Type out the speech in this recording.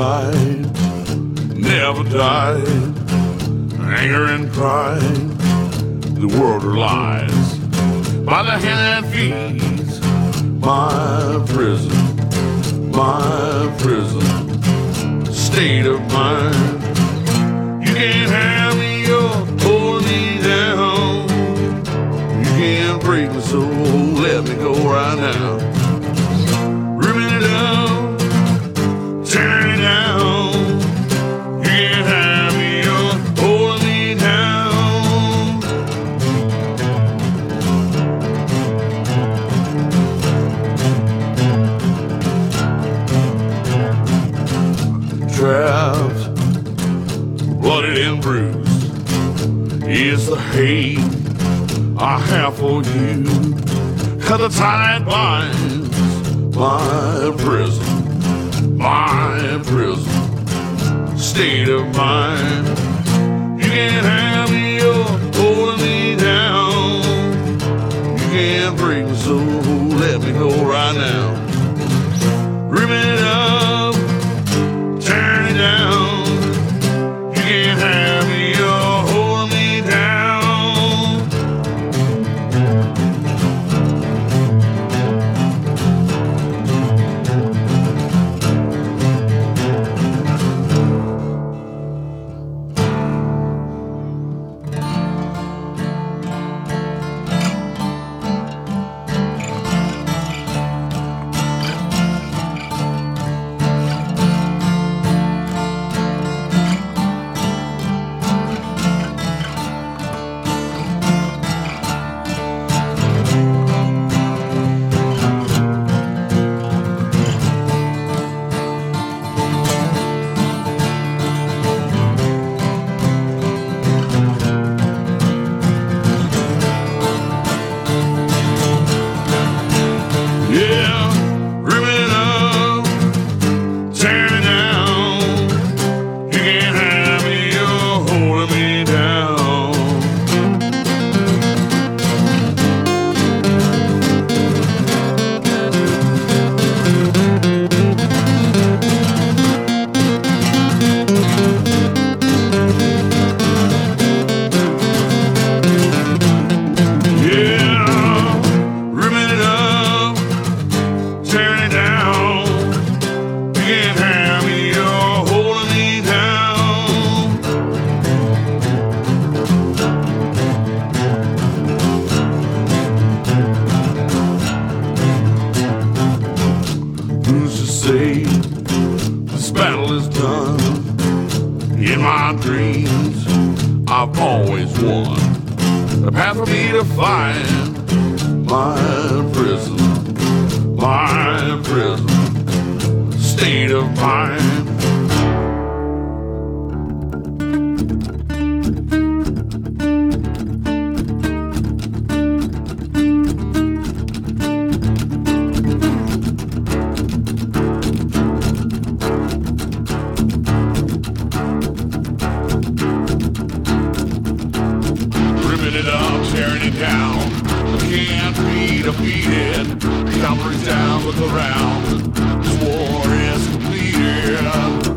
inside never died. Anger and pride, the world relies by the hand that feeds my prison state of mind. You can't have me or hold me down. You can't break me, so let me go right now. Ripping it up, tearing it down. You can't have me or hold me down. Trapped, blooded and bruised is the hate I have for you. 'Cause the tie that binds my prison state of mind. You can't have me or hold me down. You can't break me, so let me go right now. Ripping it up, tearing it down. You can't have me or hold me down. Yeah, ripping it up, tearing it down. You can't have me or holding me down. Yeah, ripping it up, tearing it down. You can't have me or holding me down. Who's to say this battle is done? In my dreams, I've always won. The path for me to find my prison state of mind. Ripping it up, tearing it down. Can't be defeated. Calvary's down, look around. This war is completed.